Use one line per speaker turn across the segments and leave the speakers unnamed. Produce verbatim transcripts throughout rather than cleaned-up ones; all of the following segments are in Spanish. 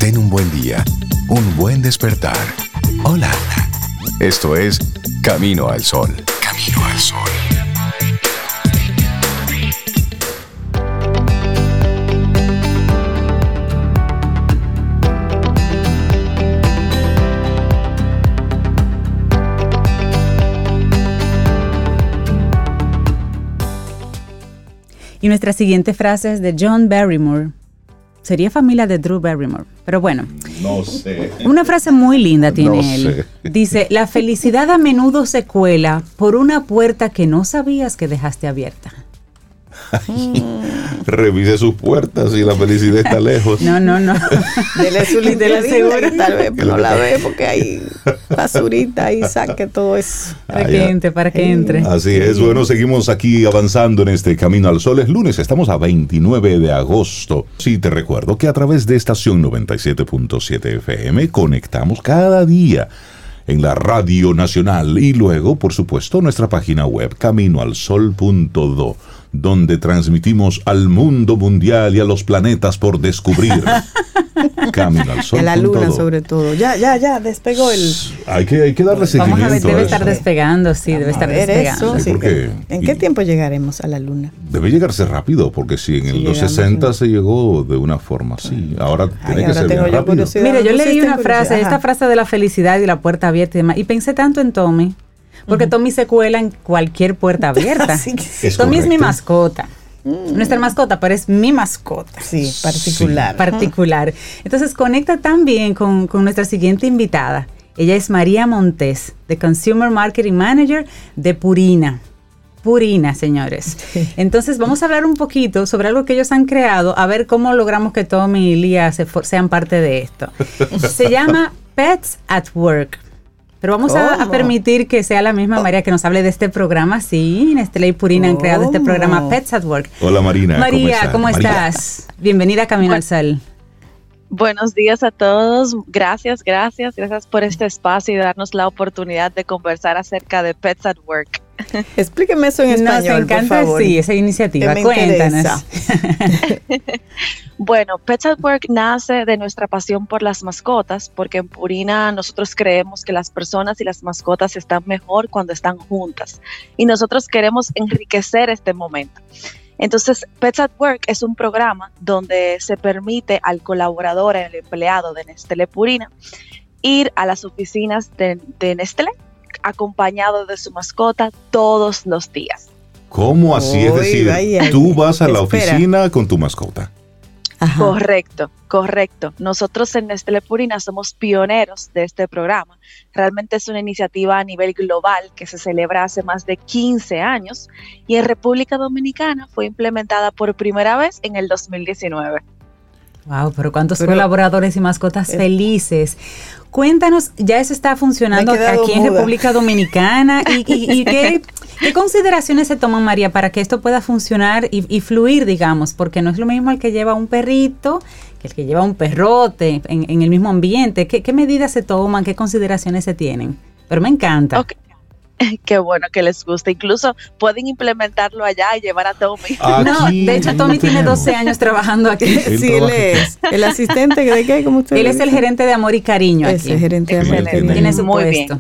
Ten un buen día, un buen despertar. Hola. Esto es Camino al Sol. Camino al Sol.
Y nuestra siguiente frase es de John Barrymore. Sería familia de Drew Barrymore, pero bueno.
No sé.
Una frase muy linda tiene
no
él.
Sé.
Dice, la felicidad a menudo se cuela por una puerta que no sabías que dejaste abierta.
Ay, revise sus puertas y la felicidad está lejos.
No, no, no.
Dele su
Te lo aseguro.
Tal vez no la ve porque hay basurita y saque todo eso.
Para que entre, para que entre.
Así es. Bueno, seguimos aquí avanzando en este Camino al Sol. Es lunes, estamos a veintinueve de agosto. Sí, te recuerdo que a través de estación noventa y siete punto siete F M conectamos cada día en la Radio Nacional y luego, por supuesto, nuestra página web camino al sol punto do, donde transmitimos al mundo mundial y a los planetas por descubrir. Camino al Sol.
A la luna, sobre todo. Ya, ya, ya, despegó el...
Hay que, hay que darle seguimiento.
Vamos a ver, debe
a
estar
eso.
despegando, sí, debe
a
estar
ver
despegando.
Eso, sí,
¿Por qué?
¿En qué tiempo llegaremos a la luna?
Debe llegarse rápido, porque si en
Sí,
el los
llegamos,
sesenta
sí.
se llegó de una forma así, ahora
Ay,
tiene que
ahora
ser
tengo
bien
yo
rápido.
curiosidad.
Mira, yo
No
leí
pusiste
una frase,
curiosidad.
esta frase de la felicidad y la puerta abierta y demás, y pensé tanto en Tommy, porque uh-huh. Tommy se cuela en cualquier puerta abierta.
Sí,
es
Tommy es mi
correcto.
mascota. Mm. Nuestra mascota, pero es mi mascota.
Sí, particular.
Sí, particular. Entonces conecta también con, con nuestra siguiente invitada. Ella es María Montes, de Consumer Marketing Manager de Purina. Purina, señores. Sí. Entonces vamos a hablar un poquito sobre algo que ellos han creado, a ver cómo logramos que Tommy y Lía se for- sean parte de esto. Se llama Pets at Work. Pero vamos a, a permitir que sea la misma María que nos hable de este programa. Sí, Nestlé y Purina han creado este programa Pets at Work.
Hola Marina.
María, ¿cómo,
¿cómo
estás? María. Bienvenida a Camino
Bu-
al Sol.
Buenos días a todos. Gracias, gracias. Gracias por este espacio y darnos la oportunidad de conversar acerca de Pets at Work.
Explíqueme eso en español,
Nos encanta,
por favor.
sí, esa iniciativa.
Me
Cuéntanos.
Bueno, Pets at Work nace de nuestra pasión por las mascotas, porque en Purina nosotros creemos que las personas y las mascotas están mejor cuando están juntas. Y nosotros queremos enriquecer este momento. Entonces, Pets at Work es un programa donde se permite al colaborador, al empleado de Nestlé Purina, ir a las oficinas de, de Nestlé acompañado de su mascota todos los días.
¿Cómo así?
Uy,
es decir,
vaya,
tú vas a la
espera.
oficina con tu mascota.
Ajá.
Correcto, correcto. Nosotros en Nestlé Purina somos pioneros de este programa. Realmente es una iniciativa a nivel global que se celebra hace más de quince años y en República Dominicana fue implementada por primera vez en el dos mil diecinueve.
Wow, pero cuántos
Pero,
colaboradores y mascotas
eh,
felices. Cuéntanos, ya eso está funcionando
Me he quedado
aquí en
muda.
República Dominicana y, y, y qué, qué consideraciones se toman, María, para que esto pueda funcionar y, y fluir, digamos, porque no es lo mismo el que lleva un perrito que el que lleva un perrote en, en el mismo ambiente. ¿Qué, qué medidas se toman? ¿Qué consideraciones se tienen? Pero me encanta.
Okay. Qué bueno que les guste. Incluso pueden implementarlo allá y llevar a Tommy.
Aquí
No, de hecho Tommy tiene doce años trabajando aquí.
Él
Sí, él
trabaja
es el asistente de qué, como usted
Él
le
es el
dice?
gerente de amor y cariño
Es
aquí.
el gerente de amor y
Excelente.
cariño.
Tiene su
Muy
puesto.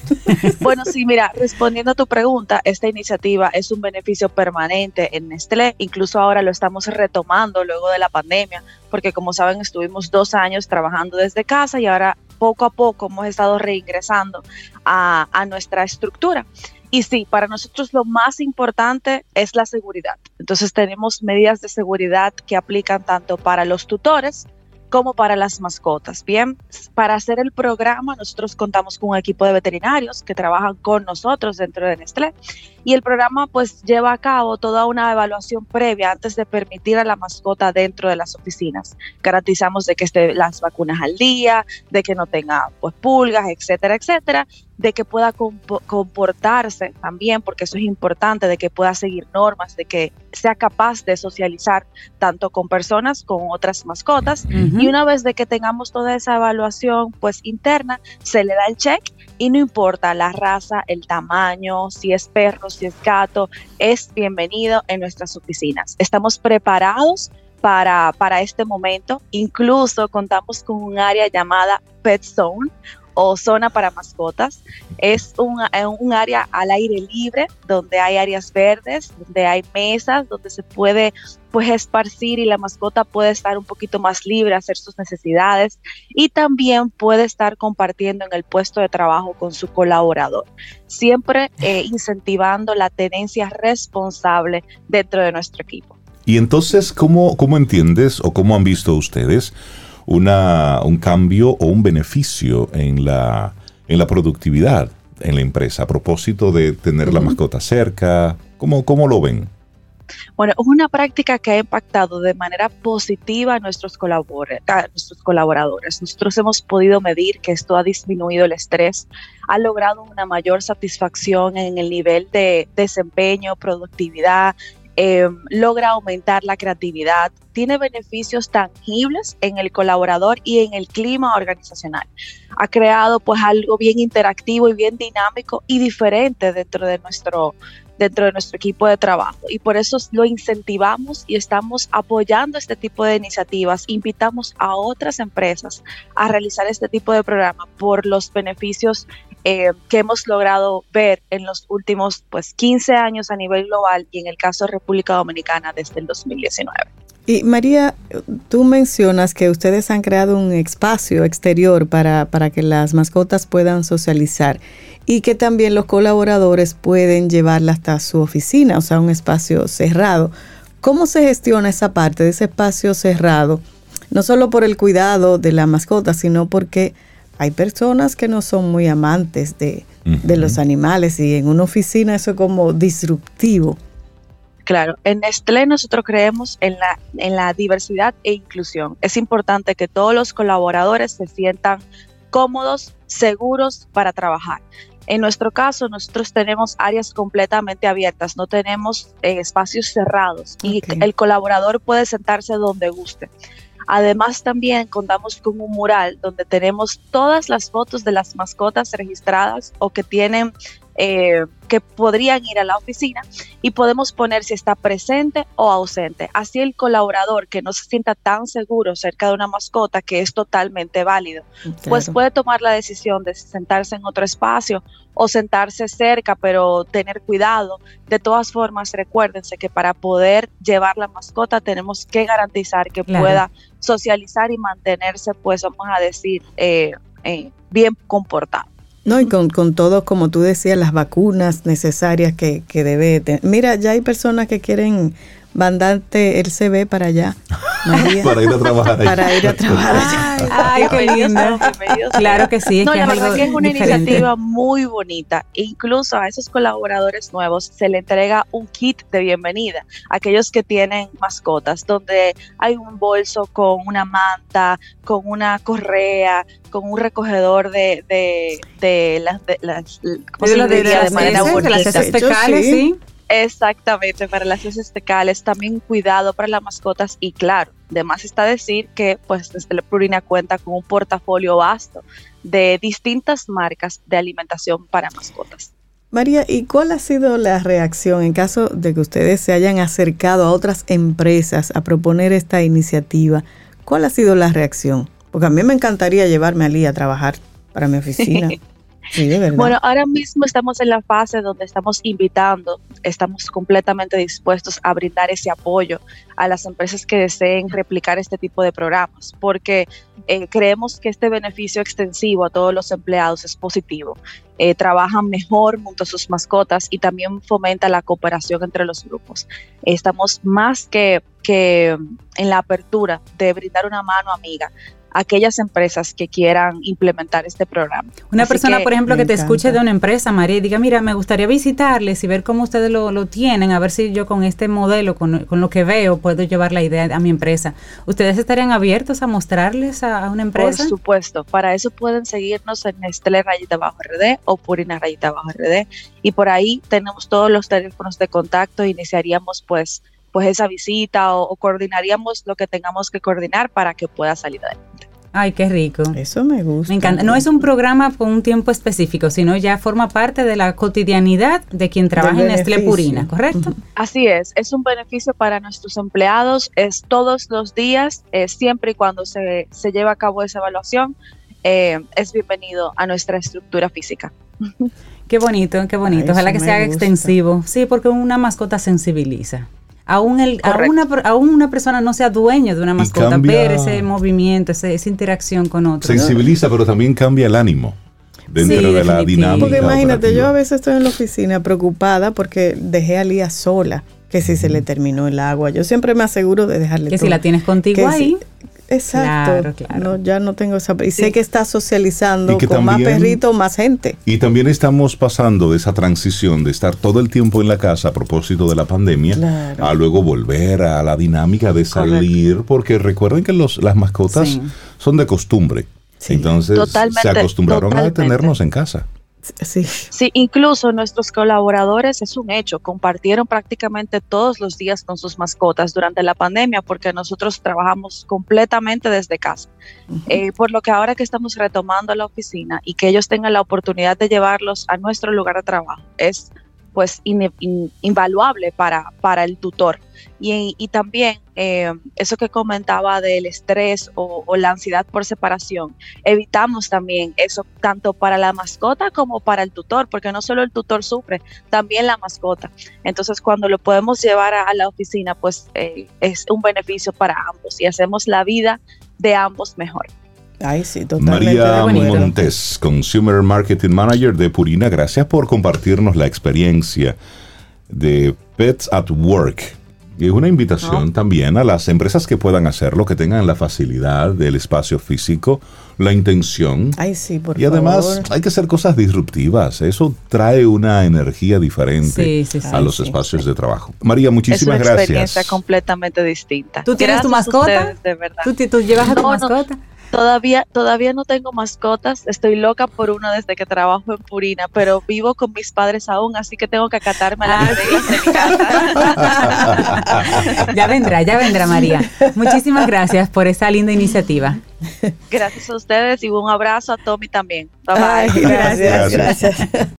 Bueno, sí, mira, respondiendo a tu pregunta, esta iniciativa es un beneficio permanente en Nestlé, incluso ahora lo estamos retomando luego de la pandemia, porque como saben estuvimos dos años trabajando desde casa y ahora poco a poco hemos estado reingresando a, a nuestra estructura. Y sí, para nosotros lo más importante es la seguridad. Entonces tenemos medidas de seguridad que aplican tanto para los tutores como para las mascotas. Bien, para hacer el programa nosotros contamos con un equipo de veterinarios que trabajan con nosotros dentro de Nestlé y el programa pues lleva a cabo toda una evaluación previa antes de permitir a la mascota dentro de las oficinas. Garantizamos de que esté las vacunas al día, de que no tenga pues pulgas, etcétera, etcétera, de que pueda comp- comportarse también, porque eso es importante, de que pueda seguir normas, de que sea capaz de socializar tanto con personas como otras mascotas.
Uh-huh.
Y una vez de que tengamos toda esa evaluación pues interna, se le da el check y no importa la raza, el tamaño, si es perro, si es gato, es bienvenido en nuestras oficinas. Estamos preparados para, para este momento. Incluso contamos con un área llamada Pet Zone o zona para mascotas. Es un, un área al aire libre, donde hay áreas verdes, donde hay mesas, donde se puede pues esparcir y la mascota puede estar un poquito más libre, hacer sus necesidades, y también puede estar compartiendo en el puesto de trabajo con su colaborador, siempre eh, incentivando la tenencia responsable dentro de nuestro equipo.
Y entonces, ¿cómo, cómo entiendes o cómo han visto ustedes Una, un cambio o un beneficio en la, en la productividad en la empresa a propósito de tener uh-huh. la mascota cerca? ¿Cómo, cómo lo ven?
Bueno, es una práctica que ha impactado de manera positiva a nuestros, colabor- a nuestros colaboradores. Nosotros hemos podido medir que esto ha disminuido el estrés, ha logrado una mayor satisfacción en el nivel de desempeño, productividad, Eh, logra aumentar la creatividad, tiene beneficios tangibles en el colaborador y en el clima organizacional. Ha creado pues algo bien interactivo y bien dinámico y diferente dentro de nuestro, dentro de nuestro equipo de trabajo, y por eso lo incentivamos y estamos apoyando este tipo de iniciativas. Invitamos a otras empresas a realizar este tipo de programa por los beneficios Eh, que hemos logrado ver en los últimos pues quince años a nivel global, y en el caso de República Dominicana desde el dos mil diecinueve.
Y María, tú mencionas que ustedes han creado un espacio exterior para, para que las mascotas puedan socializar, y que también los colaboradores pueden llevarla hasta su oficina, o sea, un espacio cerrado. ¿Cómo se gestiona esa parte de ese espacio cerrado? No solo por el cuidado de la mascota, sino porque hay personas que no son muy amantes de, uh-huh. de los animales, y en una oficina eso es como disruptivo.
Claro, en Nestlé nosotros creemos en la, en la diversidad e inclusión. Es importante que todos los colaboradores se sientan cómodos, seguros para trabajar. En nuestro caso, nosotros tenemos áreas completamente abiertas, no tenemos eh, espacios cerrados, okay. y el colaborador puede sentarse donde guste. Además, también contamos con un mural donde tenemos todas las fotos de las mascotas registradas o que tienen, eh, que podrían ir a la oficina, y podemos poner si está presente o ausente. Así el colaborador que no se sienta tan seguro cerca de una mascota, que es totalmente válido, claro. pues puede tomar la decisión de sentarse en otro espacio o sentarse cerca, pero tener cuidado. De todas formas, recuérdense que para poder llevar la mascota tenemos que garantizar que claro. pueda socializar y mantenerse, pues vamos a decir, eh, eh, bien comportado.
No, y con, con todo, como tú decías, las vacunas necesarias que, que debe tener. Mira, ya hay personas que quieren mandarte el C V para allá, María.
Para ir a trabajar.
Para ir a trabajar
allá. Ay, ay, qué lindo. Claro que sí. Es
no,
que
la
es
verdad
algo
que es una
diferente.
iniciativa muy bonita. E incluso a esos colaboradores nuevos se le entrega un kit de bienvenida. Aquellos que tienen mascotas, donde hay un bolso con una manta, con una correa, con un recogedor de, de, de las, de las, ¿cómo se
de,
diría?
de,
de manera
heces,
bonita.
De las heces fecales, sí. sí.
Exactamente, para las heces fecales, también cuidado para las mascotas, y claro, de más está decir que pues Nestlé Purina cuenta con un portafolio vasto de distintas marcas de alimentación para mascotas.
María, ¿y cuál ha sido la reacción en caso de que ustedes se hayan acercado a otras empresas a proponer esta iniciativa? ¿Cuál ha sido la reacción? Porque a mí me encantaría llevarme a Lía a trabajar para mi oficina. Sí, de verdad.
Bueno, ahora mismo estamos en la fase donde estamos invitando, estamos completamente dispuestos a brindar ese apoyo a las empresas que deseen replicar este tipo de programas, porque eh, creemos que este beneficio extensivo a todos los empleados es positivo. Eh, trabajan mejor junto a sus mascotas y también fomenta la cooperación entre los grupos. Eh, estamos más que, que en la apertura de brindar una mano amiga a aquellas empresas que quieran implementar este programa.
Una
Así
persona,
que,
por ejemplo, que te
encanta.
escuche de una empresa, María, y diga, mira, me gustaría visitarles y ver cómo ustedes lo, lo tienen, a ver si yo con este modelo, con, con lo que veo, puedo llevar la idea a mi empresa. ¿Ustedes estarían abiertos a mostrarles a, a una empresa?
Por supuesto, para eso pueden seguirnos en Nestlé rayita bajo R D o Purina rayita bajo R D, y por ahí tenemos todos los teléfonos de contacto. Iniciaríamos pues pues esa visita o, o coordinaríamos lo que tengamos que coordinar para que pueda salir adelante.
Ay, qué rico.
Eso me gusta.
Me encanta. No es un programa con un tiempo específico, sino ya forma parte de la cotidianidad de quien trabaja en Nestlé Purina, ¿correcto?
Así es, es un beneficio para nuestros empleados, es todos los días, eh, siempre y cuando se, se lleve a cabo esa evaluación, eh, es bienvenido a nuestra estructura física.
Qué bonito, qué bonito. Ay, ojalá que se haga gusta. extensivo. Sí, porque una mascota sensibiliza. Aún, el, aún, una, aún una persona no sea dueño de una mascota, cambia, ver ese movimiento, ese, esa interacción con otros.
Sensibiliza, ¿no? Pero también cambia el ánimo dentro
sí,
de la dinámica.
Porque imagínate,
operativa.
Yo a veces estoy en la oficina preocupada porque dejé a Lía sola, que si mm. se le terminó el agua. Yo siempre me aseguro de dejarle
Que
todo.
si la tienes contigo
que
ahí.
Si, exacto. Claro, claro. No, ya no tengo esa... Y sí. sé que está socializando que con también, más perritos, más gente.
Y también estamos pasando de esa transición de estar todo el tiempo en la casa a propósito de la pandemia, claro. a luego volver a la dinámica de salir, correcto. Porque recuerden que los, las mascotas sí. son de costumbre. Sí. Entonces totalmente, se acostumbraron totalmente. a tenernos en casa.
Sí.
sí, incluso nuestros colaboradores, es un hecho, compartieron prácticamente todos los días con sus mascotas durante la pandemia porque nosotros trabajamos completamente desde casa. Uh-huh. Eh, por lo que ahora que estamos retomando la oficina y que ellos tengan la oportunidad de llevarlos a nuestro lugar de trabajo, es pues in, in, invaluable para, para el tutor. Y, y también eh, eso que comentaba del estrés o, o la ansiedad por separación, evitamos también eso tanto para la mascota como para el tutor, porque no solo el tutor sufre, también la mascota. Entonces cuando lo podemos llevar a, a la oficina, pues eh, es un beneficio para ambos y hacemos la vida de ambos mejor.
Ay, sí, totalmente.
María Montes, Consumer Marketing Manager de Purina, gracias por compartirnos la experiencia de Pets at Work. Y es una invitación no. también a las empresas que puedan hacerlo, que tengan la facilidad del espacio físico, la intención.
Ay, sí, por
y además
favor.
hay que hacer cosas disruptivas. Eso trae una energía diferente sí, sí, sí. a Ay, los sí, espacios sí. de trabajo. María, muchísimas gracias.
Es una experiencia gracias. completamente distinta.
¿Tú tienes
gracias
tu mascota?
Ustedes, de verdad.
¿Tú, ¿Tú llevas a tu no, mascota?
No. Todavía, todavía no tengo mascotas, estoy loca por una desde que trabajo en Purina, pero vivo con mis padres aún, así que tengo que acatarme a las reglas de mi casa.
Ya vendrá, ya vendrá María. Muchísimas gracias por esa linda iniciativa.
Gracias a ustedes y un abrazo a Tommy también. Bye bye.
Ay, gracias, gracias. gracias.